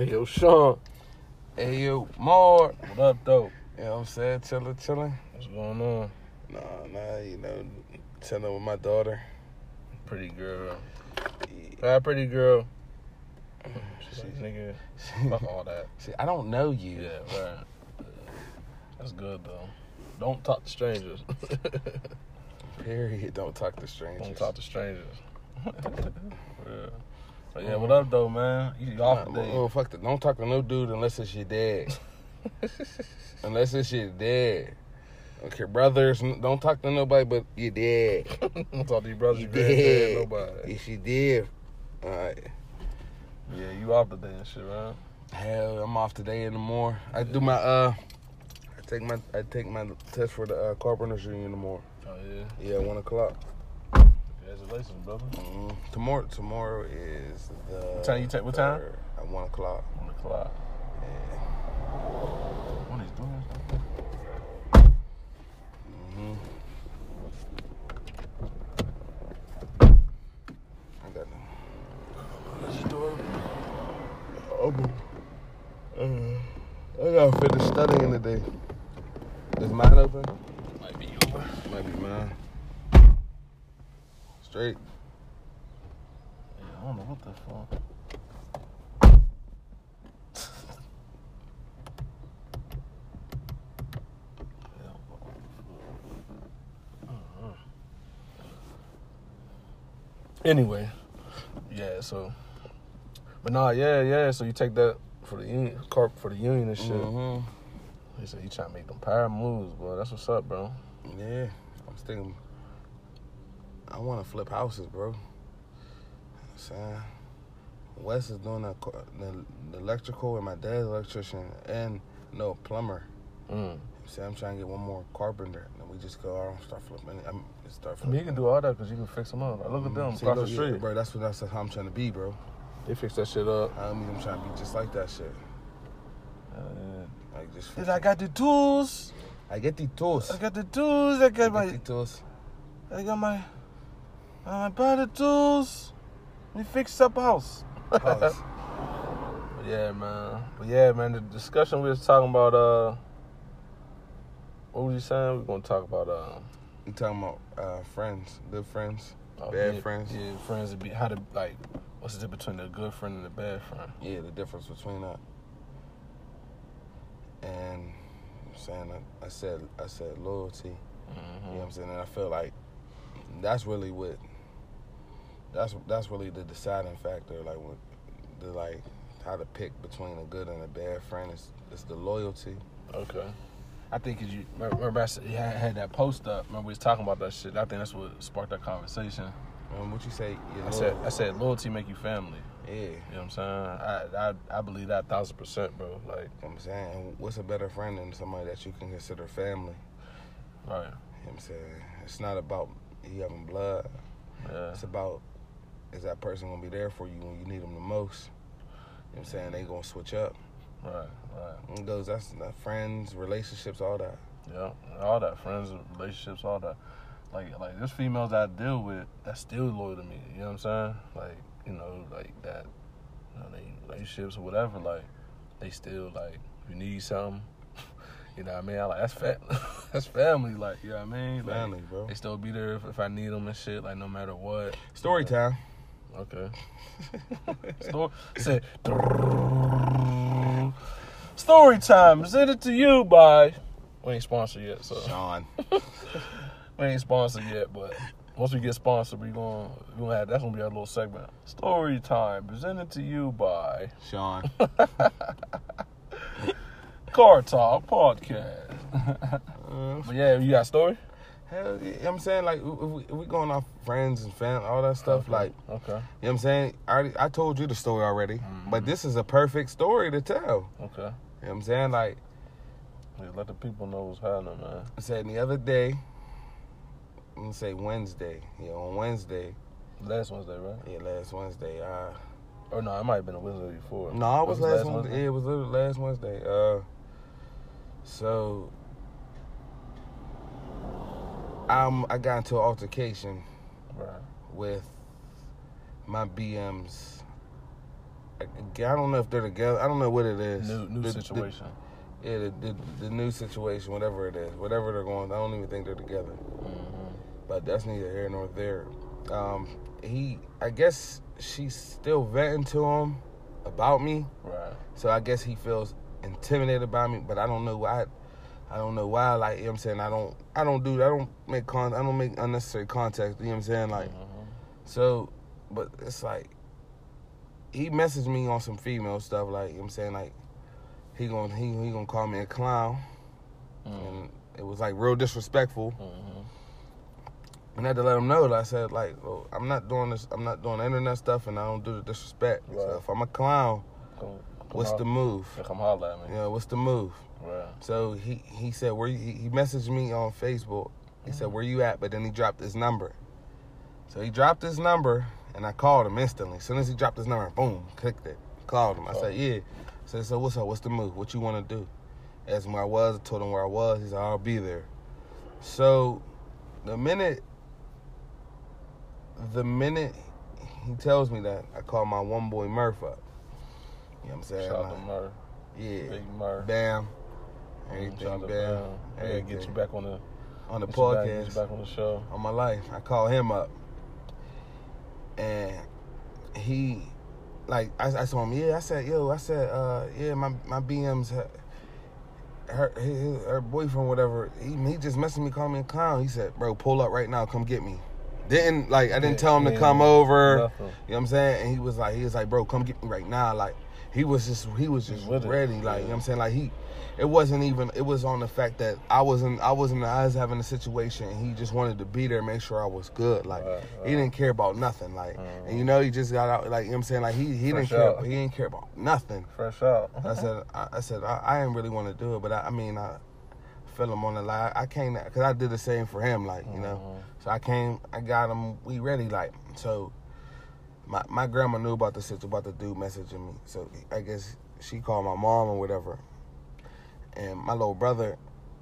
Hey, yo, Sean. Hey, yo, more. What up, though? You know what I'm saying? Chilling. What's going on? Nah, chilling with my daughter. Pretty girl. Yeah. Hi, pretty girl. She's like, nigga, fuck all that. See, I don't know you. Yeah, right. That's good, though. Don't talk to strangers. Period. Don't talk to strangers. Don't talk to strangers. Yeah. But yeah, what up, though, man? You off today? Oh, fuck that. Don't talk to no dude unless it's your dad. Unless it's your dad. Okay, brothers, don't talk to nobody but your dad. Don't talk to your brothers, Your your granddad, dad. nobody. Yes, you did. All right. Yeah, you off today and shit, right? Hell, I'm off today in the morning. I do my I take my test for the carpenters union in the morning. Oh, yeah? Yeah, 1 o'clock. Congratulations, brother. Tomorrow is the. What time you take? What time? At 1 o'clock. 1 o'clock. Yeah. What are you doing? I got no. What you doing? I gotta finish studying today. Is mine open? Might be yours. Might be mine. Straight. Yeah, I don't know what the fuck. Anyway, yeah. So, but nah, yeah. So you take that for the union, and shit. Mm-hmm. He said you trying to make them power moves, bro. That's what's up, bro. Yeah, I'm thinking. I want to flip houses, bro. You know what I'm saying? Wes is doing the electrical, and my dad's electrician, and no plumber. See, I'm trying to get one more carpenter, and we just go out and start flipping. I mean, you can do all that because you can fix them up. Like, look at them across the street, bro. That's how I'm trying to be, bro. They fix that shit up. I'm trying to be just like that shit. Yeah. Like just. I got the tools. I get the tools. I got the tools. I got the tools. I got my. I buy the tools. We fix up house. But yeah, man. The discussion we was talking about. What was you saying? We're gonna talk about. You talking about friends, good friends, bad friends? Yeah, friends. How to like. What's the difference between a good friend and a bad friend? Yeah, the difference between that. And I'm saying I said loyalty. Mm-hmm. You know what I'm saying? And I feel like that's really what. That's really the deciding factor. Like how to pick between a good and a bad friend is the loyalty. Okay. I think because you remember you had that post up. Remember we was talking about that shit. I think that's what sparked that conversation. What you say? I said loyalty make you family. Yeah. You know what I'm saying? I believe that 1,000%, bro. Like, you know what I'm saying, what's a better friend than somebody that you can consider family? Right. You know what I'm saying? It's not about you having blood. Yeah. It's about, is that person gonna be there for you when you need them the most? You know what I'm saying? They gonna switch up. Right. And that's friends, relationships, all that. Yeah, all that. Friends, relationships, all that. Like there's females that I deal with that still loyal to me. You know what I'm saying? Like, like that. They relationships or whatever. Like, they still like if you need something. You know what I mean? That's family. Like, you know what I mean? Like, family, bro. They still be there if I need them and shit. Like, no matter what. Story time. Okay. Story time. Send it to you by. We ain't sponsored yet, so. Sean. We ain't sponsored yet, but once we get sponsored, that's gonna be our little segment. Story time. Presented to you by Sean. Car Talk Podcast. But yeah, you got a story? Hell, you know what I'm saying? Like, if we going off friends and family, all that stuff, okay. like, okay. You know what I'm saying? I told you the story already, but this is a perfect story to tell. Okay. You know what I'm saying? Like, yeah, let the people know what's happening, man. I said the other day, I'm going to say Wednesday. Yeah, on Wednesday. Last Wednesday, right? Yeah, last Wednesday. Or no, it might have been a Wednesday before. No, it was last Wednesday. Yeah, it was literally last Wednesday. So I got into an altercation with my BM's I don't know if they're together. I don't know what it is. New situation. The new situation, whatever it is, whatever they're going. I don't even think they're together. Mm-hmm. But that's neither here nor there. I guess she's still venting to him about me. Right. So I guess he feels intimidated by me, but I don't know why. I don't know why. Like, you know what I'm saying, I don't make unnecessary contact. You know what I'm saying, like. Mm-hmm. So, but it's like he messaged me on some female stuff. Like, you know what I'm saying, like he gonna call me a clown, and it was like real disrespectful. Mm-hmm. And I had to let him know that I said, like, oh, I'm not doing this. I'm not doing internet stuff, and I don't do the disrespect. Right. So if I'm a clown, what's the move? Come holler at me. Yeah, what's the move? Right. So he said, he messaged me on Facebook. He said, where you at? But then he dropped his number. So he dropped his number, and I called him instantly. As soon as he dropped his number, boom, clicked it. Called him. I said, yeah. I said, so what's up? What's the move? What you want to do? Asked him where I was. I told him where I was. He said, I'll be there. So the minute he tells me that, I call my one boy Murph up. You know what I'm saying? Shout out to Murph. Yeah. Big Murph. Bam. Everything, bam. Everything. Get you back on the podcast. Get you back on the show. On my life. I call him up. And he, like, I told him, yeah, I said, yeah, my BM's, her boyfriend, whatever, he just messaged me, called me a clown. He said, bro, pull up right now, come get me. I didn't tell him to come over. Nothing. You know what I'm saying? And he was like, bro, come get me right now. Like, he was just ready. Like, you know what I'm saying? Like, it was on the fact that I was having a situation, and he just wanted to be there, make sure I was good. Like, right. He didn't care about nothing. Like, and you know, he just got out, like, you know what I'm saying? Like, he didn't care about nothing. Fresh out. I said, I didn't really want to do it, but I feel him on the line. I came, because I did the same for him, like, you know. So I came, I got him, we ready, like, so my grandma knew about the dude messaging me. So I guess she called my mom or whatever. And my little brother,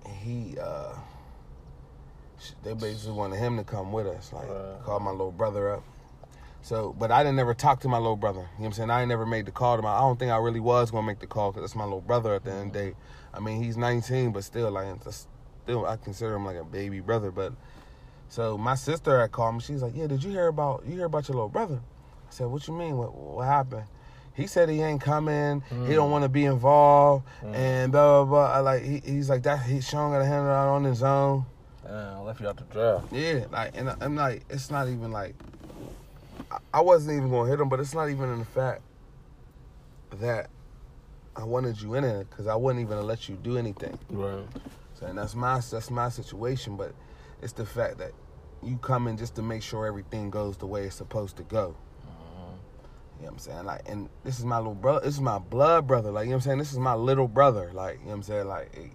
they basically wanted him to come with us, like, called my little brother up. So, but I didn't never talk to my little brother. You know what I'm saying? I ain't never made the call to I don't think I really was going to make the call, because it's my little brother at the end of the day. I mean, he's 19, but still, like, I consider him like a baby brother. But so my sister had called me. She's like, yeah, did you hear about your little brother? I said, what you mean? What happened? He said he ain't coming. He don't want to be involved, and blah blah blah. Like, he's like that. Sean got to handle it out on his own. Damn, left you out the draft. Yeah, like, and I'm like, it's not even like, I wasn't even gonna hit him, but it's not even in the fact that I wanted you in it, because I wouldn't even let you do anything. Right. So, and that's my situation, but it's the fact that you come in just to make sure everything goes the way it's supposed to go. You know what I'm saying? Like, and this is my little brother. This is my blood brother. Like, you know what I'm saying? This is my little brother. Like, you know what I'm saying? Like,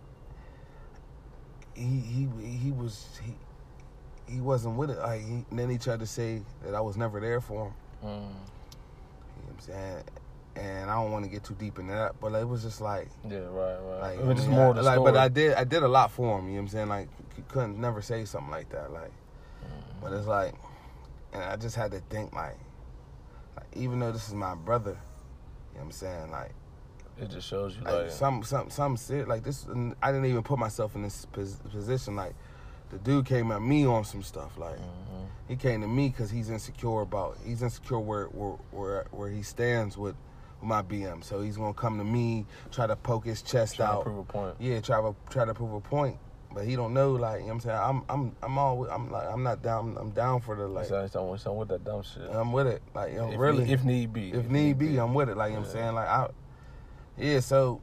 he wasn't with it. Like, and then he tried to say that I was never there for him. You know what I'm saying? And I don't want to get too deep into that, but it was just like, yeah, right. Like, it was just more of the like, story. but I did a lot for him. You know what I'm saying? Like, you couldn't never say something like that. Like, but it's like, and I just had to think, like, even though this is my brother, you know what I'm saying? Like, it just shows you, like, some serious, like, this. I didn't even put myself in this position. Like, the dude came at me on some stuff. Like, he came to me because he's insecure where he stands with my BM. So he's gonna come to me, try to poke his chest out, to prove a point. Yeah, try to prove a point. But he don't know, like, you know what I'm saying? I'm not down. I'm down for the, like. So with that dumb shit. I'm with it, like, you know, if need be. If need be, I'm with it, like, you know what I'm saying? Like,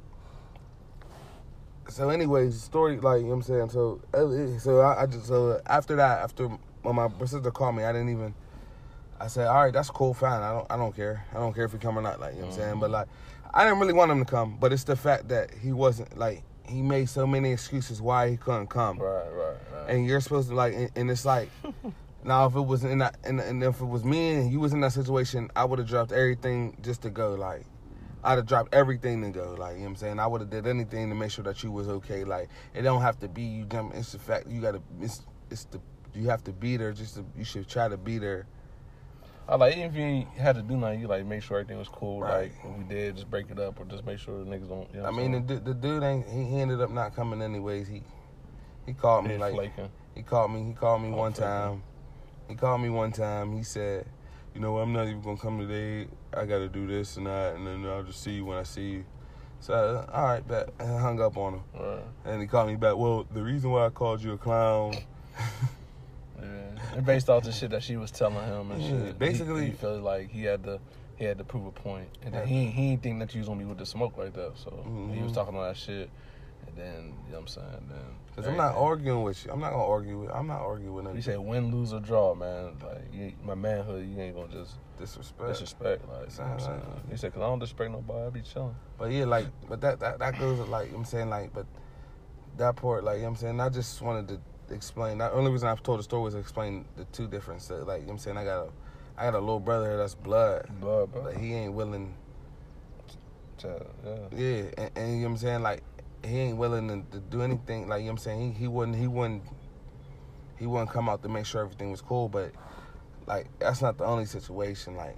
So anyways, the story, like, you know what I'm saying? So after that, after when my sister called me, I said, all right, that's cool, fine. I don't care. I don't care if he come or not, like, you know what I'm saying? But, like, I didn't really want him to come, but it's the fact that he wasn't, like, he made so many excuses why he couldn't come. Right. And you're supposed to, like, and it's like, now if it was and if it was me and you was in that situation, I would have dropped everything just to go. Like, I'd have dropped everything to go. Like, you know what I'm saying? I would have did anything to make sure that you was okay. Like, it don't have to be you jump. It's the fact you have to be there. You should try to be there I like, even if you ain't had to do nothing, you like make sure everything was cool. Right. Like, if we did, just break it up or just make sure the niggas don't. You know I mean, the dude ain't. He ended up not coming anyways. He called me like flaking. he called me one flaking. time. He called me one time. He said, "You know what? I'm not even gonna come today. I got to do this and that, and then I'll just see you when I see you." So all right, bet. And I hung up on him. Right. And he called me back. Well, the reason why I called you a clown. Yeah. And based off the shit that she was telling him and shit, basically, he felt like he had to prove a point, and then he didn't think that you was gonna be with the smoke like that. So he was talking all that shit, and then you know what I'm saying. Then because I'm not arguing with you. I'm not arguing with nothing. He said win, lose or draw, man. Like my manhood, you ain't gonna just disrespect. Like, you know what I'm saying? He said, cause I don't disrespect nobody. I be chilling. But yeah, like, but that goes like, you know what I'm saying, like, but that part, like, you know what I'm saying, I just wanted to explain. The only reason I told the story was to explain the two different stuff. Like, you know what I'm saying, I got a little brother that's blood, bro. But he ain't willing. Yeah. And you know what I'm saying, like, he ain't willing to do anything. Like, you know what I'm saying, he wouldn't come out to make sure everything was cool. But like, that's not the only situation. Like,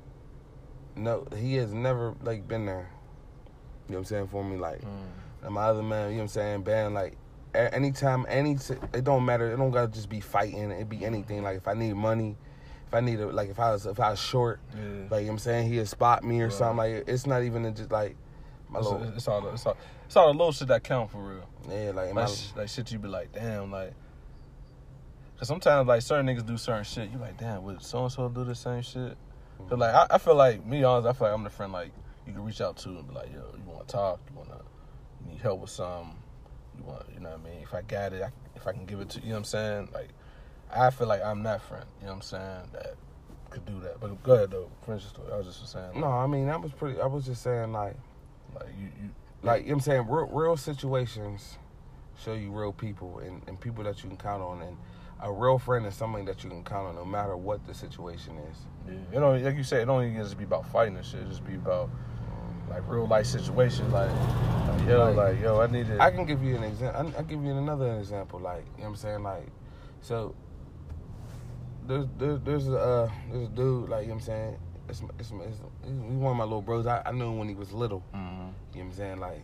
no, he has never like been there. You know what I'm saying, for me, like, and my other man, you know what I'm saying, band, like, anytime, it don't matter, it don't gotta just be fighting, it be anything. Like, if I need money, if I was short, like, you know what I'm saying, he'd spot me or something. Like, it's not even just like it's all the little shit that count for real. Yeah, like shit you be like, damn, like, cause sometimes like certain niggas do certain shit, you like, damn, would so and so do the same shit? Cause like I feel like, me honest, I feel like I'm the friend like you can reach out to and be like, yo, you want to talk, you need help with something, you know what I mean? If I got it, if I can give it to you, know what I'm saying? Like, I feel like I'm that friend, you know what I'm saying, that could do that. But go ahead though, finish the story. I was just saying. Like, no, I mean, I was just saying like you like, you know what I'm saying, real situations show you real people and people that you can count on, and a real friend is somebody that you can count on no matter what the situation is. Yeah, like you said, it don't even just be about fighting and shit. It just be about like real life situations. Like yo, I need it. I can give you an example. I'll give you another example. Like, you know what I'm saying, like, so there's a dude, like, you know what I'm saying, he's one of my little bros. I knew him when he was little. Mm-hmm. You know what I'm saying, like,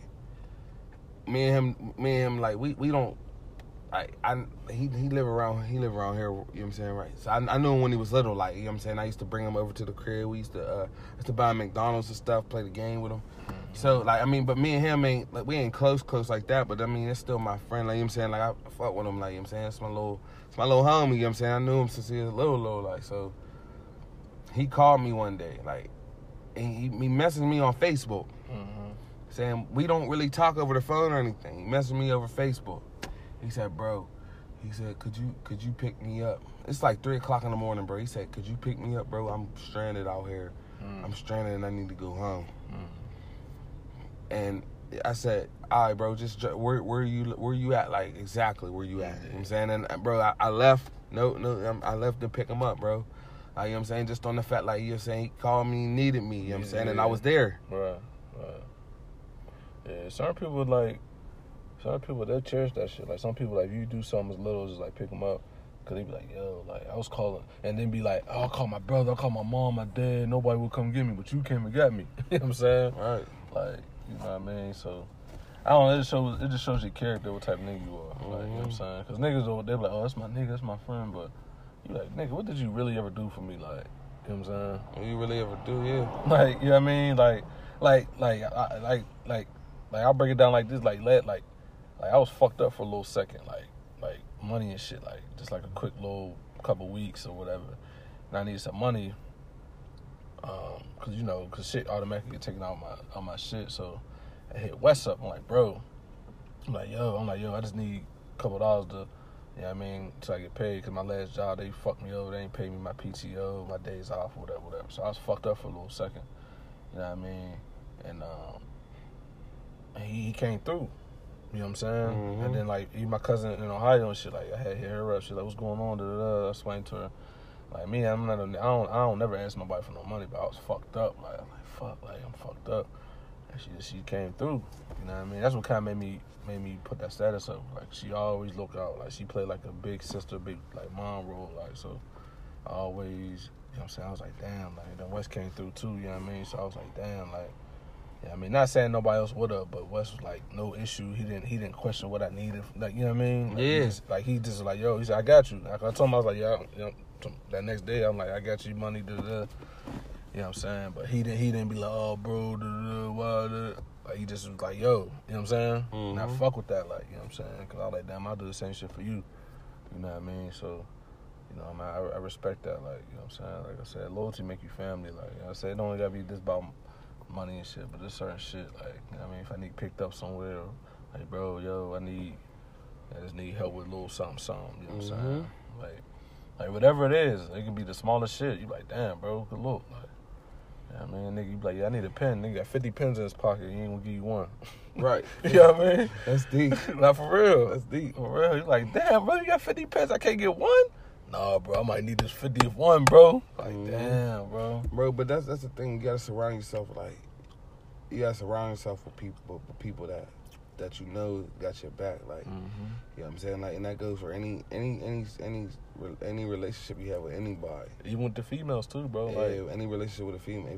me and him, like, we don't. He live around here, you know what I'm saying, right? So I knew him when he was little, like, you know what I'm saying, I used to bring him over to the crib, we used to buy him McDonald's and stuff, play the game with him. Mm-hmm. So, like, I mean, but me and him we ain't close like that, but I mean, it's still my friend, like, you know what I'm saying, like, I fuck with him, like, you know what I'm saying, it's my little homie, you know what I'm saying, I knew him since he was little, like, so he called me one day, like, and he messaged me on Facebook, saying, we don't really talk over the phone or anything, he messaged me over Facebook. He said, bro, could you pick me up? It's like 3 o'clock in the morning, bro. He said, could you pick me up, bro? I'm stranded out here. I'm stranded and I need to go home. And I said, all right, bro, just where you at? Like, exactly where you at? You know what I'm saying? And, bro, I left. I left to pick him up, bro. You know what I'm saying? Just on the fact, like, you know what I'm saying, he called me, needed me, you know what I'm saying? And I was there. Right. Yeah, some people, they'll cherish that shit. Like, some people, like, if you do something as little as just, like, pick them up, because they be like, yo, like, I was calling, and then be like, oh, I'll call my brother, I'll call my mom, my dad, nobody will come get me, but you came and got me. You know what I'm saying? Right. Like, you know what I mean? So, I don't know, it just shows your character, what type of nigga you are. Like, you know what I'm saying? Because niggas, they be like, oh, that's my nigga, that's my friend, but you like, nigga, what did you really ever do for me? Like, you know what I'm saying? What you really ever do, yeah. Like, you know what I mean? Like, I'll break it down like this, like, I was fucked up for a little second, like money and shit, like just like a quick little couple weeks or whatever. And I needed some money, cause shit automatically get taken out my shit. So I hit West up. I'm like, yo, I just need a couple dollars to, you know what I mean, till I get paid. Cause my last job, they fucked me over. They ain't paid me my PTO, my days off, whatever. So I was fucked up for a little second. You know what I mean? And he came through. You know what I'm saying? Mm-hmm. And then, like, even my cousin in Ohio and shit, like, I had hit her up. She's like, what's going on? I explained to her. Like, me, I don't never ask nobody for no money, but I was fucked up. Like, I'm like, fuck, like, I'm fucked up. And she came through. You know what I mean? That's what kind of made me put that status up. Like, she always look out. Like, she played like a big sister, big, like, mom role. Like, so I always know what I'm saying? I was like, damn, like, then West came through too, you know what I mean? So I was like, damn, like, yeah, I mean, not saying nobody else would have, but West was like, no issue. He didn't question what I needed, like, you know what I mean? Like, he just like, yo, he said, I got you. Like, I told him, I was like, yeah, you know, that next day, I'm like, I got you money, You know what I'm saying? But he didn't be like, oh, bro, why, Like, he just was like, yo, you know what I'm saying? And I fuck with that, like, you know what I'm saying? Because I was like, damn, I'll do the same shit for you. You know what I mean? So, you know, I respect that, like, you know what I'm saying? Like I said, loyalty make you family. Like, you know, I said, it don't gotta be just about money and shit, but there's certain shit, like, you know what I mean? If I need picked up somewhere, like, bro, yo, I just need help with a little something, you know what I'm saying? Like, whatever it is, it can be the smallest shit. You like, damn, bro, good look. Like, you know what I mean? Nigga, you be like, yeah, I need a pen. Nigga got 50 pens in his pocket. He ain't gonna give you one. Right. You know what I mean? That's deep. Not for real. That's deep. For real. You like, damn, bro, you got 50 pens. I can't get one? Nah, bro, I might need this 50th one, bro. Like, damn, bro. Bro, but that's the thing. You gotta surround yourself with people that you know got your back. Like, you know what I'm saying? Like, and that goes for any relationship you have with anybody. Even with the females too, bro. Yeah, like, any relationship with a female.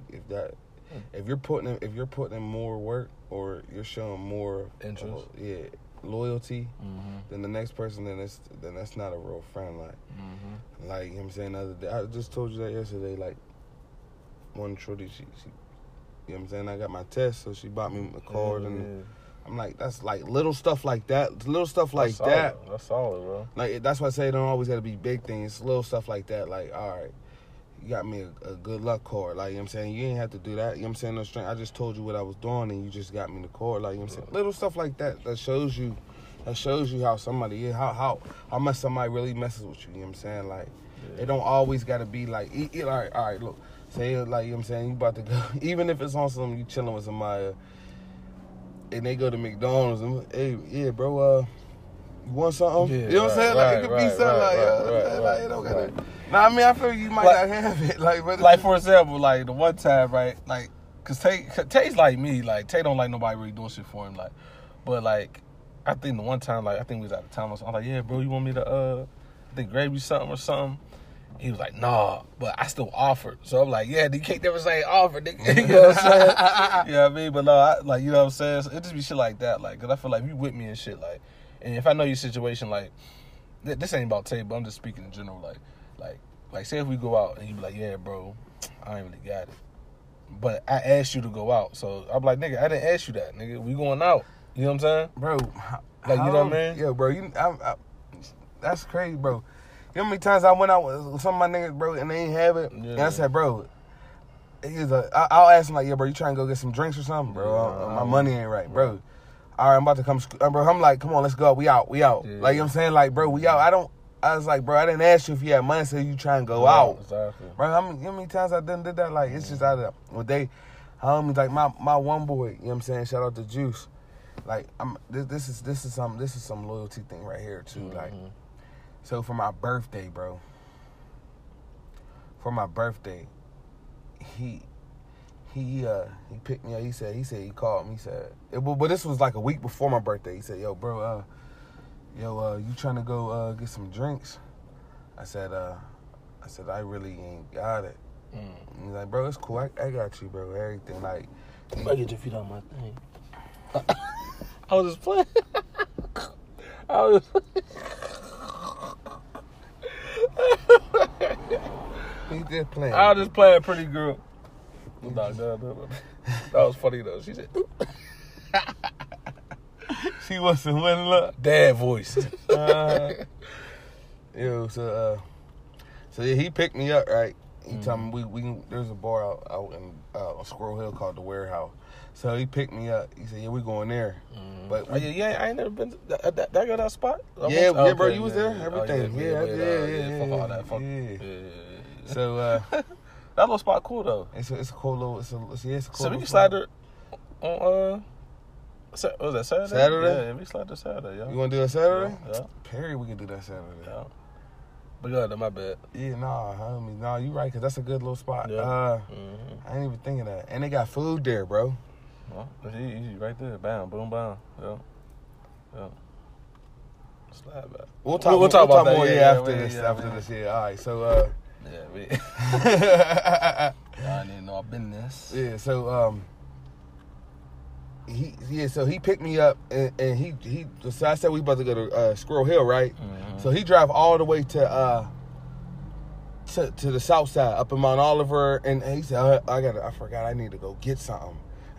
If you're putting in more work or you're showing more interest, loyalty, then the next person, then that's not a real friend. Like, like, you know what I'm saying, the other day, I just told you that yesterday. Like, one Trudy, she you know what I'm saying, I got my test, so she bought me a card, and I'm like, that's like little stuff like that. That's solid, bro. Like, that's why I say it don't always got to be big things. Little stuff like that. Like, all right, you got me a good luck card. Like, you know what I'm saying, you ain't have to do that. You know what I'm saying, no strength. I just told you what I was doing, and you just got me the card. Like, you know what I'm saying, little stuff like that. That shows you how somebody is, how much somebody really messes with you. You know what I'm saying? Like, it don't always got to be like, all right, look. Say, like, you know what I'm saying, you about to go, even if it's on something, you chilling with somebody, and they go to McDonald's, and, hey, yeah, bro, you want something? Yeah, you know what I'm saying? Like, it could be something like, you know, Nah, I mean, I feel you might not have it. Like, for example, like, the one time, right, like, because Tay's like me, like, Tay don't like nobody really doing shit for him, like, but, like, I think the one time, like, I think we was out of town or something, I'm like, yeah, bro, you want me to, I think, grab you something or something? He was like, nah, but I still offered. So I'm like, yeah, you can't never say offered, nigga. You know what I'm saying? You know what I mean? But no, you know what I'm saying? So it just be shit like that, like, because I feel like you with me and shit, like, and if I know your situation, like, this ain't about Tay, but I'm just speaking in general, like, say if we go out and you be like, yeah, bro, I ain't really got it. But I asked you to go out. So I'm like, nigga, I didn't ask you that, nigga. We going out. You know what I'm saying? Bro. Like, you know what I mean? Yeah, bro. That's crazy, bro. You know how many times I went out with some of my niggas, bro, and they ain't have it? Yeah. And I said, bro, I'll ask him, like, yeah, bro, you trying to go get some drinks or something? Bro, my money ain't right, bro. All right, I'm about to come, bro. I'm like, come on, let's go. We out. Yeah. Like, you know what I'm saying? Like, bro, we out. I was like, bro, I didn't ask you if you had money, so you try and go out. Exactly. Bro, you know how many times I done did that? Like, it's just out of homies, like, my one boy, you know what I'm saying? Shout out to Juice. Like, this is some loyalty thing right here, too. Like, so for my birthday, bro. He picked me up. He said he called me. He said, but this was like a week before my birthday. He said, yo, bro, you trying to go get some drinks? I said, I really ain't got it. He's like, bro, it's cool. I got you, bro. Everything, like, I get your feet on my thing. I was just playing. He did play. I was just playing pretty girl. No. That was funny though. She said, she wasn't winning up. Dad voice. So yeah, he picked me up, right? He told me we there's a bar out in Squirrel Hill called The Warehouse. So he picked me up. He said, yeah, we going there. But I ain't never been to that got that spot? Bro, you was there? Everything. Yeah. Fuck all that. Fuck. Yeah. So that little spot cool though. It's a cool little it's a cool. So we can slide there on was that Saturday? Saturday? Yeah, we slide there Saturday, yo. You wanna do that Saturday? Yeah. Perry, we can do that Saturday. Yeah. But yeah, my bad. Yeah, nah, you right, cause that's a good little spot. Yeah. I ain't even think of that. And they got food there, bro. Well, it's easy right there. Bam, boom, bam. Yeah. Slide back. We'll talk more after this. Yeah, all right. So Yeah, I didn't know I've been this. Yeah, so so he picked me up and he so I said we about to go to Squirrel Hill, right? Mm-hmm. So he drive all the way to the south side up in Mount Oliver, and he said I forgot I need to go get something.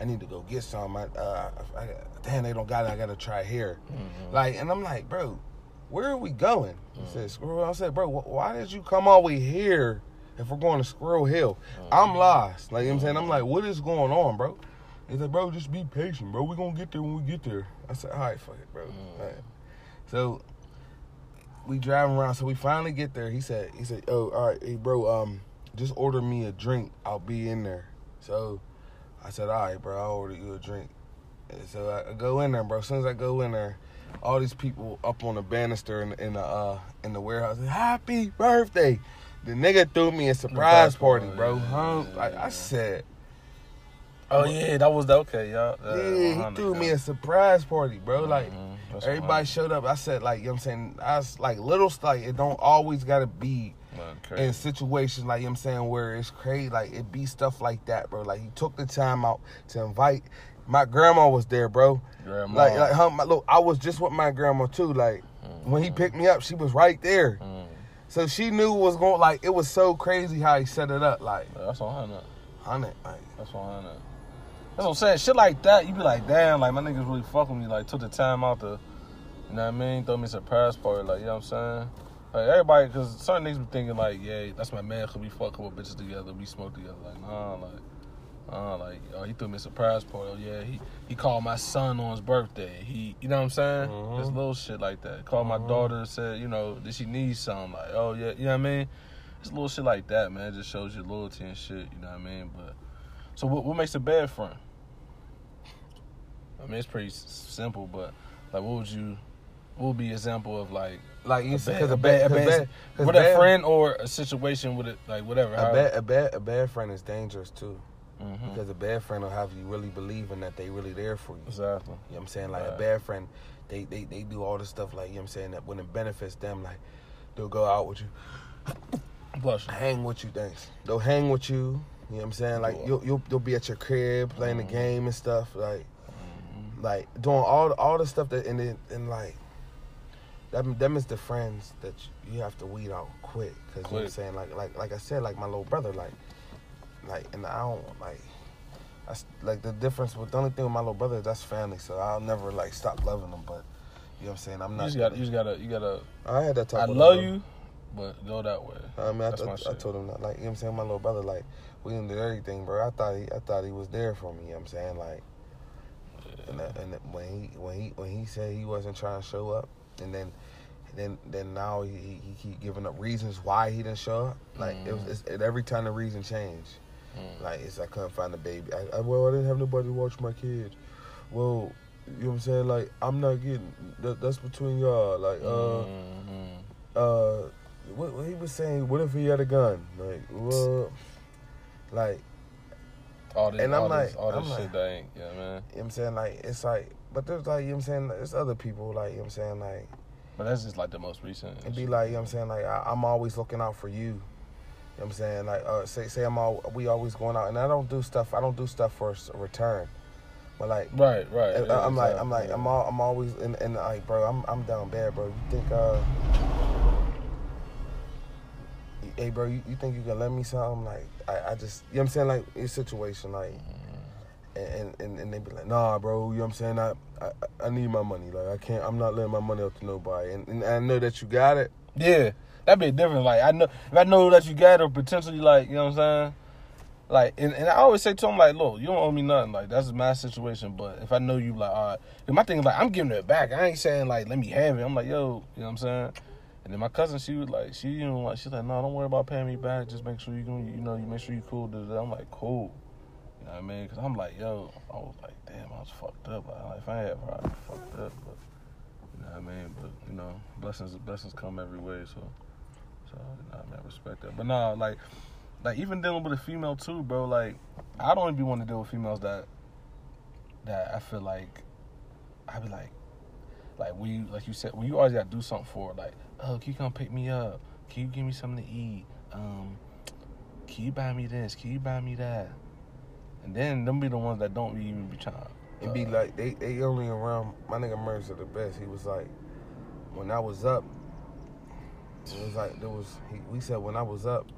Damn, they don't got it. I gotta try here. Mm-hmm. Like, and I'm like, bro, where are we going? He said Squirrel Hill. I said, bro, why did you come all the way here if we're going to Squirrel Hill? I'm lost. Like, you know what I'm saying? I'm like, what is going on, bro? He's like, bro, just be patient, bro. We're going to get there when we get there. I said, all right, fuck it, bro. All right. So we driving around. So we finally get there. He said, oh, all right, hey, bro, just order me a drink. I'll be in there. So I said, all right, bro, I'll order you a drink. And so I go in there, bro. As soon as I go in there, all these people up on the banister in the warehouse, happy birthday. The nigga threw me a surprise party, bro. I said, oh yeah, that was okay, y'all. Yeah, he threw me a surprise party, bro. Like, That's everybody showed up. I said, like, you know what I'm saying? I was like, little stuff, like, it don't always gotta be in situations, like, you know what I'm saying, where it's crazy. Like, it be stuff like that, bro. Like, he took the time out to invite. My grandma was there, bro. Grandma. Look, I was just with my grandma too. Like, when he picked me up, she was right there. So she knew what was going. Like, it was so crazy how he set it up. Like, That's 100. 100. Like, That's 100. That's what I'm saying. Shit like that, you be like, damn, like my niggas really fuck with me. Like, took the time out to, you know what I mean? Throw me a surprise party. Like, you know what I'm saying? Like, everybody, because certain niggas be thinking, like, yeah, that's my man, because we fuck a couple bitches together, we smoke together. Like, nah, he threw me a surprise party. Oh, yeah, he called my son on his birthday. You know what I'm saying? Just little shit like that. Called my daughter, said, you know, did she need something? Like, oh, yeah, you know what I mean? Just little shit like that, man. It just shows your loyalty and shit, you know what I mean? But, so what makes a bad friend? I mean, it's pretty simple, but, like, what would be an example of, like you said, a friend or a situation with it, like, whatever. A bad friend is dangerous, too. Because a bad friend will have you really believing that they really there for you. Exactly. You know what I'm saying? Like, a bad friend, they do all this stuff, like, you know what I'm saying, that when it benefits them, like, they'll go out with you. Hang with you, thanks. They'll hang with you, you know what I'm saying? Like, you'll be at your crib playing the game and stuff, like doing all the stuff that, and like, them is the friends that you have to weed out quick. Because, you know what I'm saying? Like I said, like, my little brother, like, and I don't, like, the difference with, the only thing with my little brother is that's family, so I'll never, like, stop loving him, but, you know what I'm saying, I'm not. You just gotta. I had that talk with him. I love you, but go that way. I mean, I told him that, like, you know what I'm saying, my little brother, like, we didn't do everything, bro. I thought he was there for me, you know what I'm saying, like, and when he said he wasn't trying to show up, and then now he keep giving up reasons why he didn't show up. Like, it's every time the reason changed. Like, I couldn't find the baby. I didn't have nobody to watch my kids. Well, you know what I'm saying? Like, I'm not getting that's between y'all. Like, what he was saying? What if he had a gun? Like, well, like, all this shit that ain't, yeah, man. You know what I'm saying? Like, it's like, but there's, like, you know what I'm saying, there's other people, like, you know what I'm saying, like. But that's just like the most recent. It'd be like, you know what I'm saying, like, I'm always looking out for you. You know what I'm saying? Like, we always going out, and I don't do stuff for a return. But, like, right. I'm always in like, bro, I'm down bad, bro. You think hey, bro, you think you can lend me something? Like, I just, you know what I'm saying, like, your situation, like, and they be like, nah, bro, you know what I'm saying, I need my money, like, I'm not letting my money out to nobody, and I know that you got it. Yeah. That'd be different. Like, if I know that you got it, or potentially, like, you know what I'm saying? Like, and I always say to him, like, look, you don't owe me nothing. Like, that's my situation. But if I know you, like, all right. And my thing is, like, I'm giving it back. I ain't saying, like, let me have it. I'm like, yo, you know what I'm saying? And then my cousin, she was like, she's like, no, don't worry about paying me back. Just make sure you make sure you cool. I'm like, cool. You know what I mean? Because I'm like, yo, I was like, damn, I was fucked up. Like, if I had her, I'd be fucked up. But, you know what I mean? But, you know, blessings come every way, so. So, you know, I mean, I respect that. But nah, like even dealing with a female too, bro, like, I don't even want to deal with females that I feel like, I be like you said, when you always got to do something for her, like, oh, can you come pick me up? Can you give me something to eat? can you buy me this? Can you buy me that? And then them be the ones that don't even be trying. It be like they only around. My nigga Mercer the best. He was like, when I was up, it was like we said when I was up,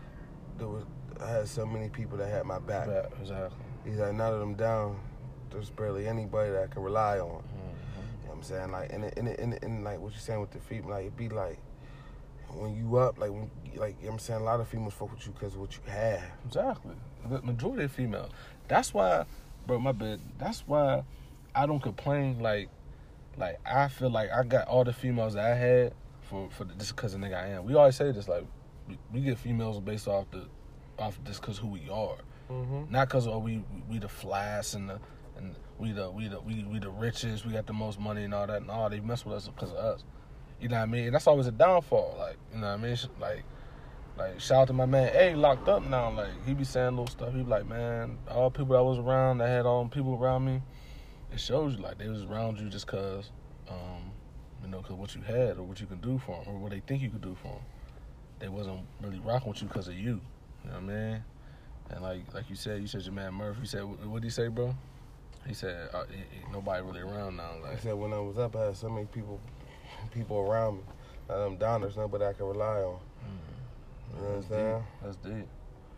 I had so many people that had my back. Yeah, exactly. He's like, now that I'm down, there's barely anybody that I can rely on. Mm-hmm. You know what I'm saying? Like, and like what you're saying with the female, like it be like when you up, like you know what I'm saying, a lot of females fuck with you because of what you have. Exactly. The majority of females. That's why, bro, my bad. That's why I don't complain. Like I feel like I got all the females that I had for just because of nigga I am. We always say this, like we get females based off just because who we are, not because we the flash and we the richest, we got the most money and all that. No, they mess with us because of us. You know what I mean? And that's always a downfall. Like, you know what I mean? Like shout out to my man A, locked up now. Like, he be saying little stuff. He be like, man, all people that was around, that had all them people around me, it shows you like they was around you just cause, you know, cause what you had or what you can do for them or what they think you could do for them. They wasn't really rocking with you cause of you. You know what I mean? And like you said your man Murph. You said, what did he say, bro? He said nobody really around now. Like, he said when I was up, I had so many people around me. Now I'm down, there's nobody I can rely on. You know what I'm saying? That's deep.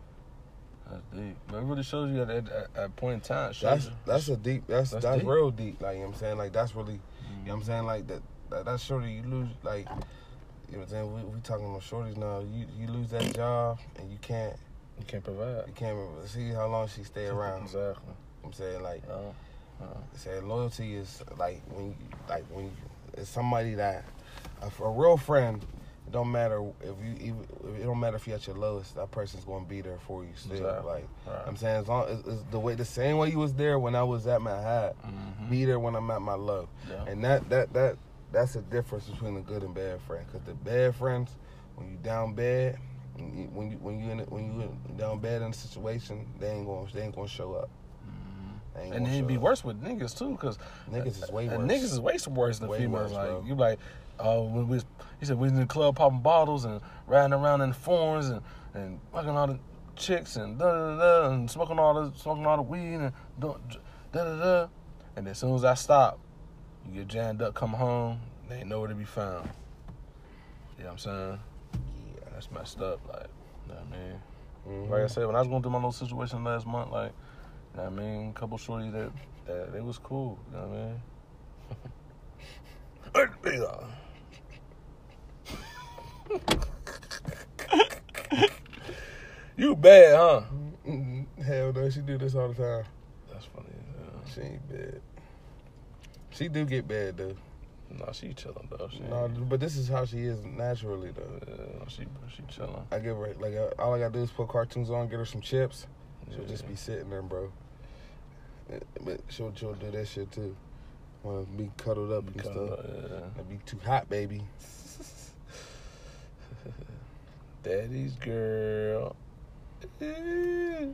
But it really shows you at a point in time. That's deep. That's deep. Real deep. Like, you know what I'm saying? Like, that's really, you know what I'm saying? Like, that's shorty, you lose, like, you know what I'm saying? We talking about shorties now. You lose that job and you can't provide. You can't see how long she stay around. Exactly. You know what I'm saying? Like, saying loyalty is like when you, it's somebody that, a real friend. It don't matter it don't matter if you're at your lowest. That person's gonna be there for you still. Exactly. Like, right. I'm saying, as long it's the same way you was there when I was at my high, be there when I'm at my low. Yeah. And that's the difference between a good and bad friend. Because the bad friends, when you down bad, when you down bad in a situation, they ain't gonna show up. And then it'd be worse with niggas too, because niggas is way worse. Niggas is way worse than way females. Worse, like, bro. you like, he said we was in the club popping bottles and riding around in the foreigns and fucking all the chicks and and smoking all the weed and and then as soon as I stop, you get jammed up, come home, they ain't nowhere to be found. You know what I'm saying? Yeah, that's messed up. Like, you know what I mean? Like I said, when I was going through my little situation last month, like, you know what I mean, a couple shorties that it was cool. You know what I mean? You bad, huh? Hell no, she do this all the time. That's funny. She ain't bad. She do get bad though. No, she chilling though. No, but this is how she is naturally though. Yeah, she chilling. I give her like all I gotta do is put cartoons on, get her some chips. She'll just be sitting there, bro. But she'll do that shit too. Wanna be cuddled up and stuff. It'd be too hot, baby. Daddy's girl. Yeah,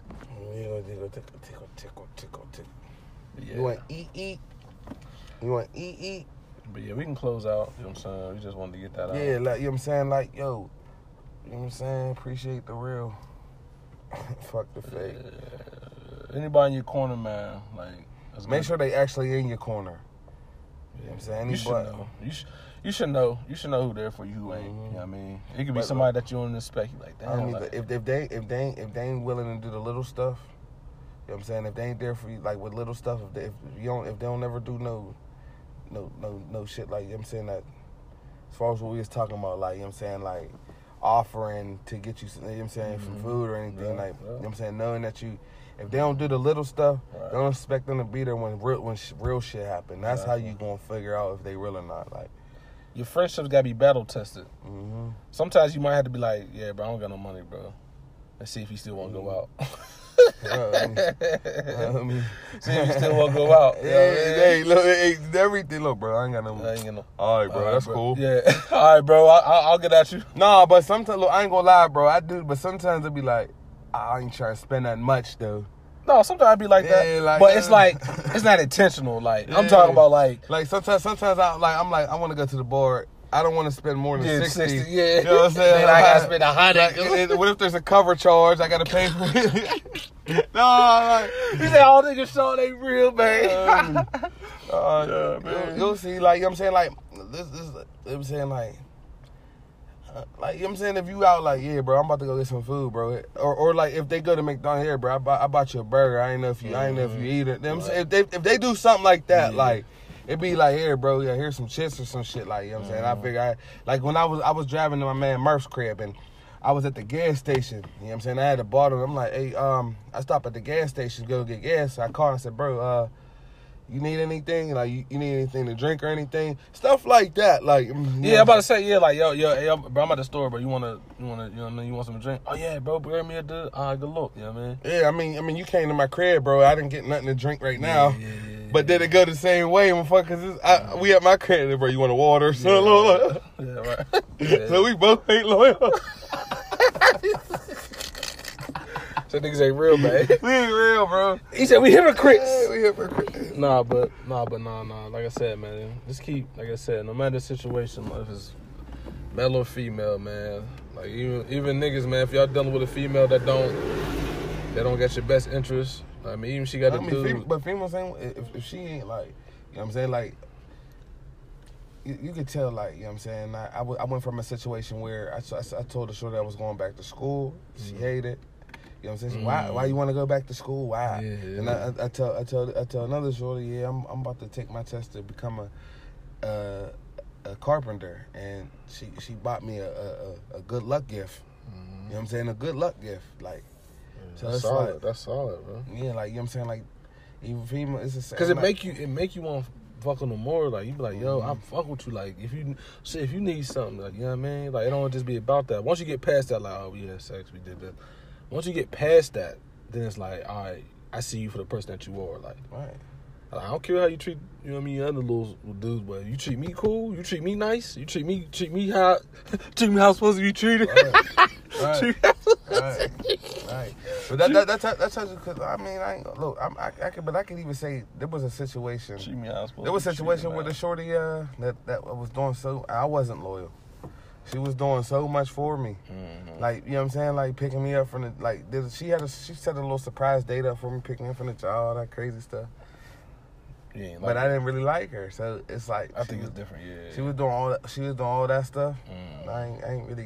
tickle. Yeah. You want eat? You want eat? But yeah, we can close out. You know what I'm saying? We just wanted to get that out. Yeah, like, you know what I'm saying? Like, yo, you know what I'm saying? Appreciate the real. Fuck the fake. Anybody in your corner, man, like, make sure they actually in your corner. You know what I'm saying? You should know. You should know. You should know who there for you, who ain't. You know what I mean? It could be somebody that you don't expect. You like, damn. I mean, like, if they ain't willing to do the little stuff, you know what I'm saying? If they ain't there for you, like with little stuff, if they don't ever do no shit, like, you know what I'm saying, that as far as what we was talking about, like, you know what I'm saying, like offering to get you, you know what I'm saying, some food or anything, you know what I'm saying, knowing that you, if they don't do the little stuff, don't expect them to be there when real shit happen. That's how you gonna figure out if they real or not. Like, your friendships gotta be battle tested. Sometimes you might have to be like, yeah, bro, I don't got no money, bro. Let's see if you still want to go out. See if you still want to go out. Hey, look, everything. Look, bro, I ain't got no money. All right, bro, that's cool. Yeah, all right, bro, I'll get at you. Nah, but sometimes, look, I ain't gonna lie, bro. I do, but sometimes it be like, I ain't trying to spend that much, though. No, sometimes I be like that, like, but it's like it's not intentional. Like, I'm talking about like sometimes I'm like, I want to go to the bar. I don't want to spend more than 60. Yeah. You know what I'm saying? Then I gotta spend 100. What if there's a cover charge? I gotta pay for it. No, like, He said all niggas Sean ain't real, man. yeah, man. You'll see, like, you know what I'm saying, like, this you know what I'm saying, like, you know what I'm saying, if you out, like, yeah, bro, I'm about to go get some food, bro, or like, if they go to McDonald's, here, bro, I bought you a burger, I ain't know if you eat it, you know what I'm saying, if they do something like that, like, it be like, here, bro, yeah, here's some chips or some shit, like, you know what I'm saying, I figure, like, when I was driving to my man Murph's crib, and I was at the gas station, you know what I'm saying, I had a bottle, I'm like, hey, I stopped at the gas station to go get gas, so I called and I said, bro, you need anything? Like, you need anything to drink or anything? Stuff like that. Like, yeah, I'm about to say, yeah, like, yo, bro, I'm at the store, bro. You want something to drink? Oh, yeah, bro, bring me a good look, you know what I mean? Yeah, I mean, you came to my crib, bro. I didn't get nothing to drink right now. Yeah. But did it go the same way, motherfuckers? We at my crib, bro. You want a water or something? Yeah, right. Yeah. So we both ain't loyal. So niggas ain't real, man. We ain't real, bro. He said we hypocrites. Yeah, we hypocrites. Nah. Like I said, man, just keep, like I said, no matter the situation, if it's male or female, man. Like even niggas, man, if y'all dealing with a female that don't get your best interest, I mean, even she got to do. But females ain't, if she ain't like, you know what I'm saying, like, you could tell, like, you know what I'm saying, I went from a situation where I told the shorty I was going back to school. She hated it. You know what I'm saying? Why you want to go back to school? Why? Yeah. And I tell another shorty, yeah, I'm about to take my test to become a carpenter, and she bought me a good luck gift. You know what I'm saying? A good luck gift, like. So that's it's solid. like, That's solid, bro. Yeah, like, you know what I'm saying, like, even female, it's the same. Because it make you want to fuck with them more. Like, you be like, yo, I'm fuck with you. Like, if you need something, like, you know what I mean? Like, it don't just be about that. Once you get past that, like, oh, we had sex, we did that. Once you get past that, then it's like, all right, I see you for the person that you are. Like, Right. I don't care how you treat, you know what I mean, other little dudes, but you treat me cool, you treat me nice, you treat me how I'm supposed to be treated. Right. Right. But that's how, because I mean, I can even say there was a situation. Treat me how I'm supposed There was a to be situation treated, with the shorty that was doing so. I wasn't loyal. She was doing so much for me. Mm-hmm. Like, you know what I'm saying? Like, picking me up from the, like, she set a little surprise date up for me, picking me up from the job, all that crazy stuff. Yeah, But I didn't really like her, so it's like I think it's different. Yeah, she was doing all that. She was doing all that stuff. Mm. I ain't really.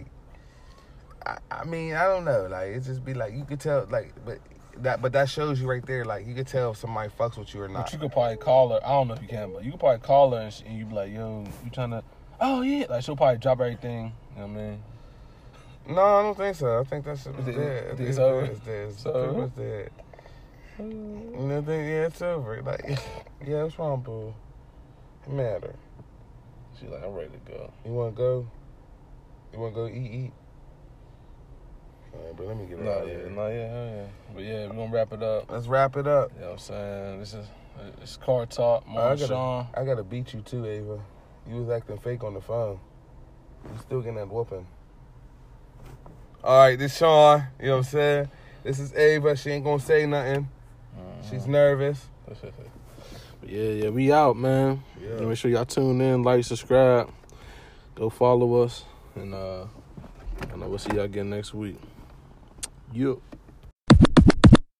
I mean, I don't know. Like, it just be like you could tell. Like, but that shows you right there. Like, you could tell if somebody fucks with you or not. But you could probably call her. I don't know if you can, but you could probably call her and you be like, yo, you trying to? Oh yeah, like she'll probably drop everything. You know what I mean? No, I don't think so. I think that shit was dead. It's over? It's dead. It's So? dead. Yeah, it's over. Like, yeah, what's wrong, boo? It matter. She's like, I'm ready to go. You wanna go? You wanna go eat? All right, but let me get out of here. Yeah. But yeah, we're gonna wrap it up. Let's wrap it up. You know what I'm saying? It's car talk. More Sean. I gotta beat you too, Ava. You was acting fake on the phone. You still getting that whooping. All right, this Sean. You know what I'm saying? This is Ava. She ain't gonna say nothing. She's nervous. But yeah, we out, man. Yeah. Make sure y'all tune in, like, subscribe, go follow us, and we'll see y'all again next week. Yup.